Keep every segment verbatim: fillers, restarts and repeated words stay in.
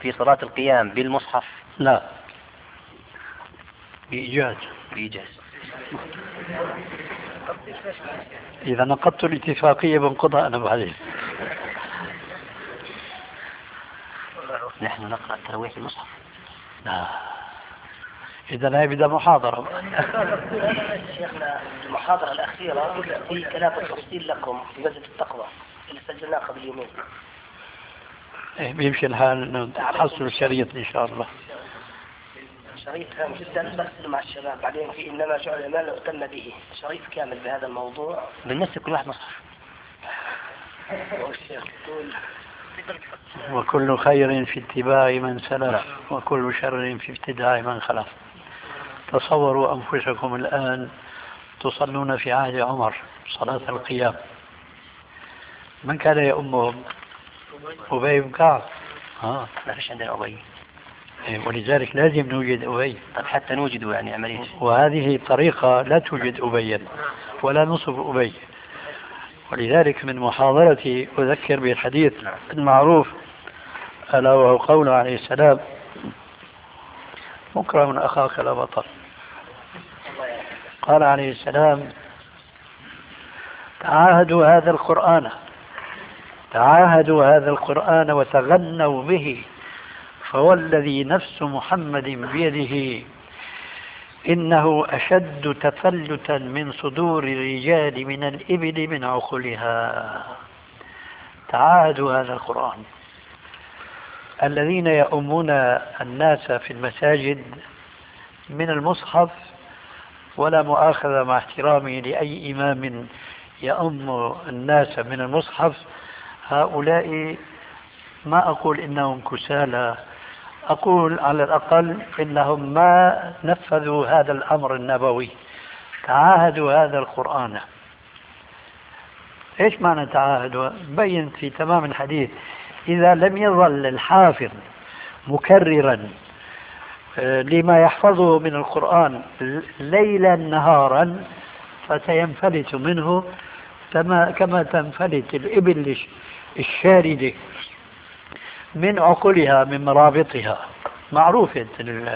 في صلاة القيام بالمصحف؟ لا، بإيجاز. بإيجاز. إذا نقضت الاتفاقية بنقضها أنا بعدين. نحن نقرأ التراويح بالمصحف. لا، إذا هي بدها محاضرة. شيخنا المحاضرة الأخيرة في كلام التفصيل لكم في مسجد التقوى اللي سجلناه قبل يومين. إيه بيمشي الحال نحصل الشريط إن شاء الله. شريط هام جدا بس مع الشباب. بعدين في إنما جعل المال يؤتم به، شريط كامل بهذا الموضوع. بالنسبة كل واحد مصحف. والشيخ يقول وكل خير في اتباع من سلف وكل شر في ابتداع من خلف. تصوروا أنفسكم الآن تصلون في عهد عمر صلاة القيام، من كان يؤمهم؟ أبي بن كعب. آه ما فيش عندنا أبي، ولذلك لازم نوجد أبي. طب حتى نوجده يعني عملية. وهذه طريقة لا توجد أبيا ولا نصف أبي. ولذلك من محاضرتي أذكر بالحديث المعروف ألا وهو قول عليه السلام: مكرم أخاك لا بطل. قال عليه السلام: تعاهدوا هذا القرآن تعاهدوا هذا القرآن وتغنوا به، فوالذي نفس محمد بيده إنه أشد تفلتا من صدور الرجال من الإبل من عقلها. تعاهدوا هذا القرآن. الذين يؤمون الناس في المساجد من المصحف، ولا مؤاخذة مع احترامي لأي إمام يؤم الناس من المصحف، هؤلاء ما أقول إنهم كسالى، أقول على الأقل إنهم ما نفذوا هذا الأمر النبوي. تعاهدوا هذا القرآن. إيش معنى تعاهدوا؟ بين في تمام الحديث: إذا لم يظل الحافظ مكررا لما يحفظه من القرآن ليلا نهارا فسينفلت منه كما تنفلت الإبل الشاردة من عقلها من مرابطها. معروفة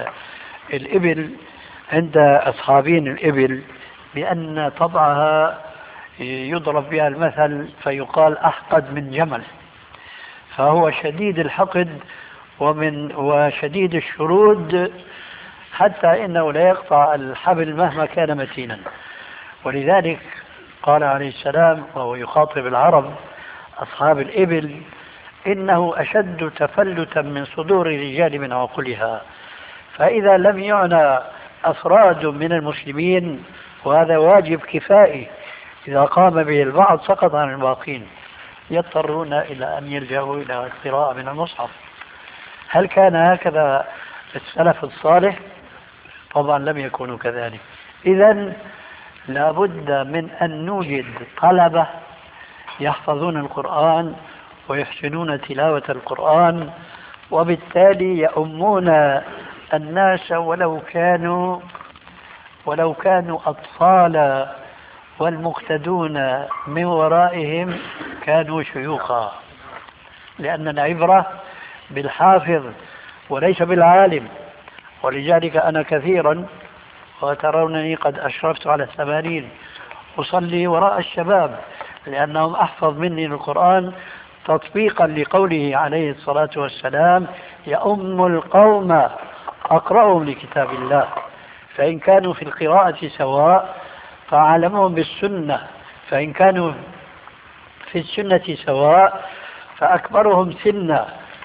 الإبل عند أصحابين الإبل بأن طبعها يضرب بها المثل فيقال أحقد من جمل، فهو شديد الحقد ومن وشديد الشرود حتى إنه لا يقطع الحبل مهما كان متينا. ولذلك قال عليه السلام وهو يخاطب العرب أصحاب الإبل: إنه أشد تفلتا من صدور الرجال من عقلها. فإذا لم يعنى أفراد من المسلمين، وهذا واجب كفائي إذا قام به البعض سقط عن الباقين، يضطرون إلى أن يلجأوا إلى القراءة من المصحف. هل كان هكذا السلف الصالح؟ طبعا لم يكونوا كذلك. إذن لابد من أن نوجد طلبة يحفظون القرآن ويحسنون تلاوة القرآن، وبالتالي يؤمون الناس ولو كانوا ولو كانوا أطفالا، والمقتدون من ورائهم كانوا شيوخا، لأن العبرة بالحافظ وليس بالعالم. ولذلك أنا كثيرا وترونني قد أشرفت على الثمانين أصلي وراء الشباب لأنهم أحفظ مني القرآن تطبيقا لقوله عليه الصلاة والسلام: يؤم القوم أقرأهم لكتاب الله. فإن كانوا في القراءة سواء فأعلمهم بالسنة، فإن كانوا في السنة سواء فأكبرهم سنا.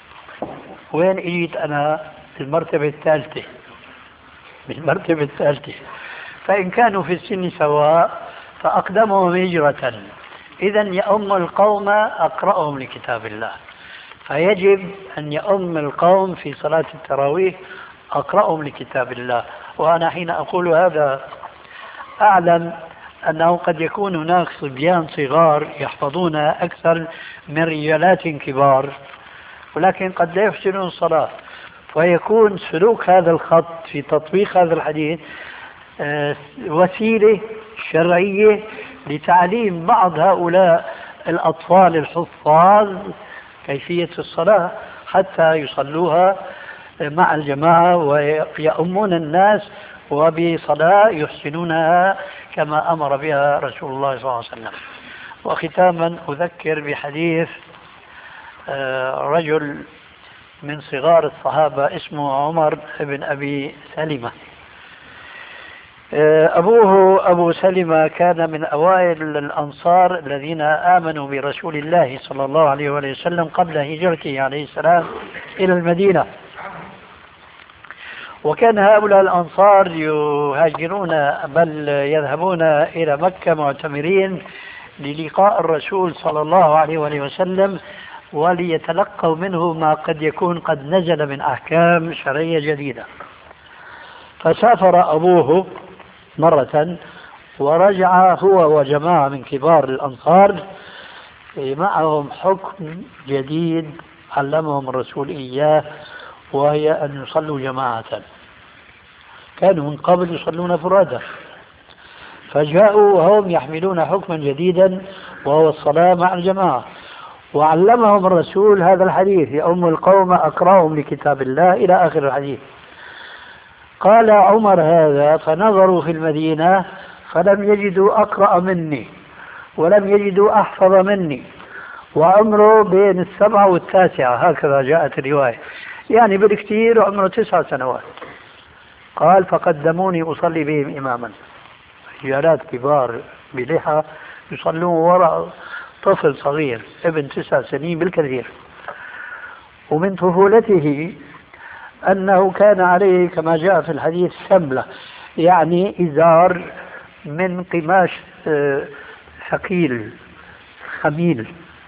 وين إجيت أنا؟ في المرتبة الثالثة بالمرتبة الثالثة. فإن كانوا في السن سواء فأقدمهم هجرة. إذن يؤم القوم أقرأهم لكتاب الله، فيجب أن يؤم القوم في صلاة التراويح أقرأهم لكتاب الله. وأنا حين أقول هذا أعلم أنه قد يكون هناك صبيان صغار يحفظون أكثر من رجالات كبار، ولكن قد لا يحسنون الصلاة، ويكون سلوك هذا الخط في تطبيق هذا الحديث وسيلة شرعية لتعليم بعض هؤلاء الأطفال الحفاظ كيفية الصلاة، حتى يصلوها مع الجماعة ويؤمون الناس وبصلاة يحسنونها كما أمر بها رسول الله صلى الله عليه وسلم. وختاما أذكر بحديث رجل من صغار الصحابة اسمه عمر بن أبي سلمة. أبوه أبو سلمة كان من أوائل الأنصار الذين آمنوا برسول الله صلى الله عليه وسلم قبل هجرته عليه السلام إلى المدينة. وكان هؤلاء الأنصار يهاجرون بل يذهبون إلى مكة معتمرين للقاء الرسول صلى الله عليه وسلم وليتلقوا منه ما قد يكون قد نزل من أحكام شرعية جديدة. فسافر أبوه مرة ورجع هو وجماعة من كبار الأنصار معهم حكم جديد علمهم الرسول إياه، وهي أن يصلوا جماعة. كانوا من قبل يصلون فرادى، فجاءوا وهم يحملون حكما جديدا وهو الصلاة مع الجماعة. وعلمهم الرسول هذا الحديث: يؤم القوم أقرأهم لكتاب الله إلى آخر الحديث. قال عمر هذا فنظروا في المدينة فلم يجدوا أقرأ مني ولم يجدوا أحفظ مني، وعمره بين السبعة والتاسعة، هكذا جاءت الرواية، يعني بالكثير عمره تسع سنوات. قال فقدموني أصلي بهم إماما. رجالات كبار بلحى يصلون وراء طفل صغير ابن تسع سنين بالكثير. ومن طفولته أنه كان عليه كما جاء في الحديث سملة، يعني إزار من قماش ثقيل خميل.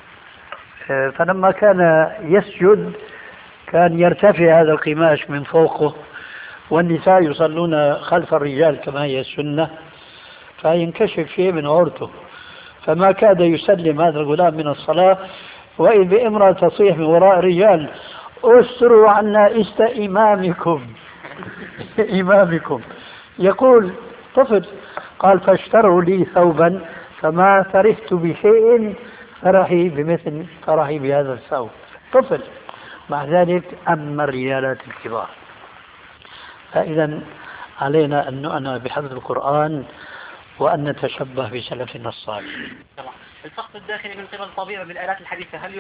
فلما كان يسجد كان يرتفع هذا القماش من فوقه، والنساء يصلون خلف الرجال كما هي السنة، فينكشف شيء من عورته. فما كاد يسلم هذا الغلام من الصلاة وإذ بامرأة تصيح من وراء رجال: استروا عنا است إمامكم إمامكم. يقول طفل، قال فاشتروا لي ثوبا فما فرحت بشيء فرحي بمثل فرحي بهذا الثوب. طفل، مع ذلك أما الرجالات الكبار. فإذا علينا أن نعنى بحفظ القرآن وأن نتشبه بسلفنا الصالح. الفحص الداخلي من قبل الطبيب بالآلات الحديثة هل